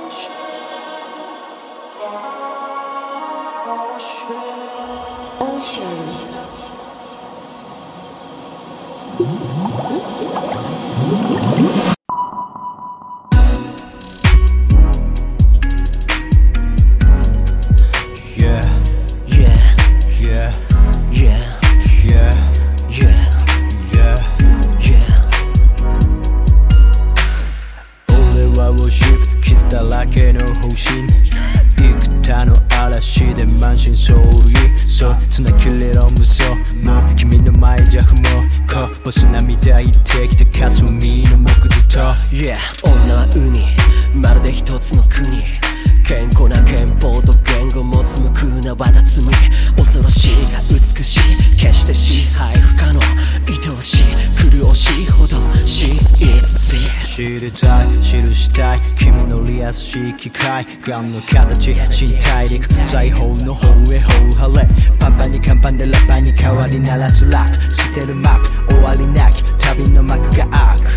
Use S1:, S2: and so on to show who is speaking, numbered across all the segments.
S1: 機械ガムの形新大陸財宝の方へ砲張れパンパンにカンパンでラッパーに代わり鳴らすラップ捨てるマップ終わりなき旅の幕が開く、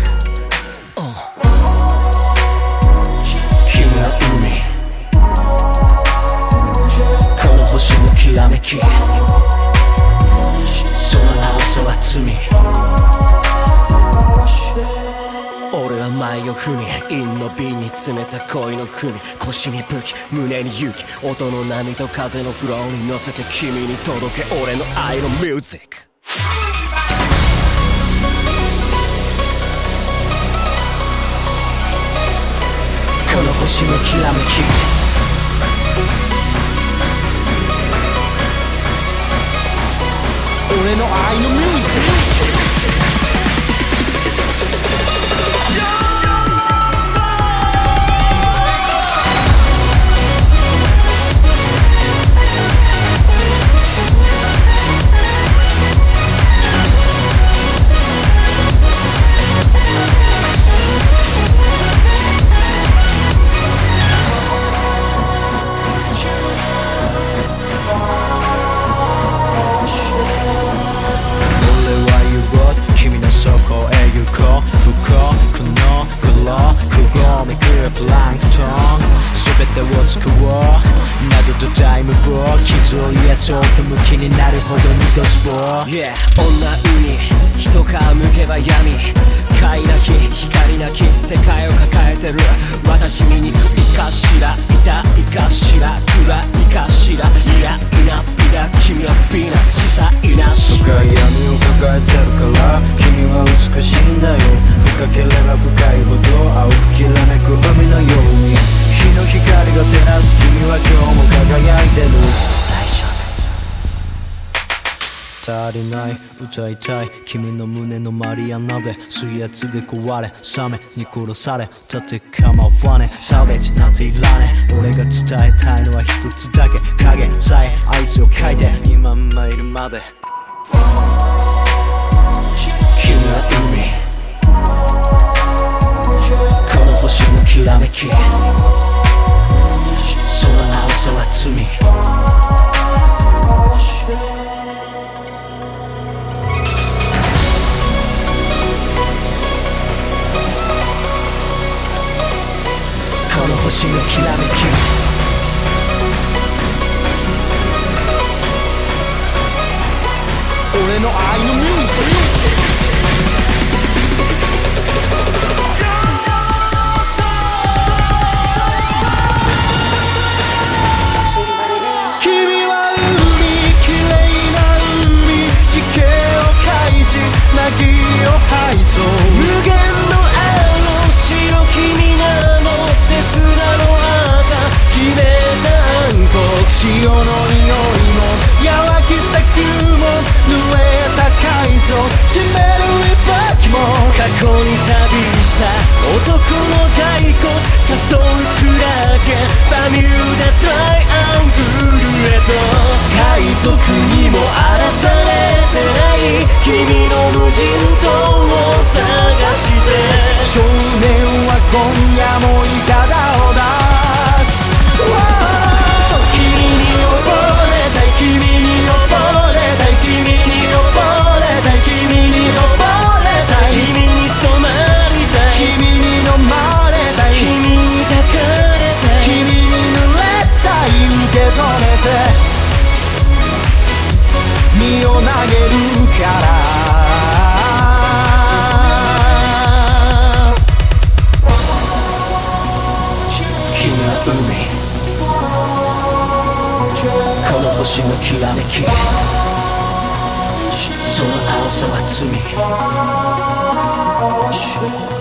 S1: 君の海この星のきらめきその青さは罪俺は前を踏み陰の瓶に詰めた恋の文腰に武器胸に勇気音の波と風のフローに乗せて君に届け俺の愛のミュージックこの星のきらめき俺の愛のミュージックプランクトン全てを救おうなどとタイムボー傷を癒そうと向きになるほどにドツボー、yeah、女海一皮むけば闇快なき光なき世界を抱えてる私醜いかしら痛いかしら暗いかしらいやいなびだ君はビーナス小さいなし深い闇を抱えてるから君は美しいんだよ深ければ深いほど青くきらめく海のように日の光が照らす君は今日も輝いてる大丈夫足りない歌いたい君の胸のマリアナで水圧で壊れサメに殺されだって構わね差別なんていらね俺が伝えたいのは一つだけ影さえアイスを描いて2万マイルまで君は海この星のきらめきその青さは罪この星のきらめき俺の愛のミュージック凪を吐いそう無限の青白君がの切なの赤決めた暗黒潮の匂いもやわきさくも濡れた海藻湿る一拍も過去に旅した男の骸骨誘うクラゲバミューダトライアングルへと海賊にも荒らされてない君の無人島を探して少年は今夜もいかだを出す、君に溺れたい君に溺れたい君に溺れたい君に溺れたい君に染まりたい君に飲ま海、この星のきらめき、その青さは罪。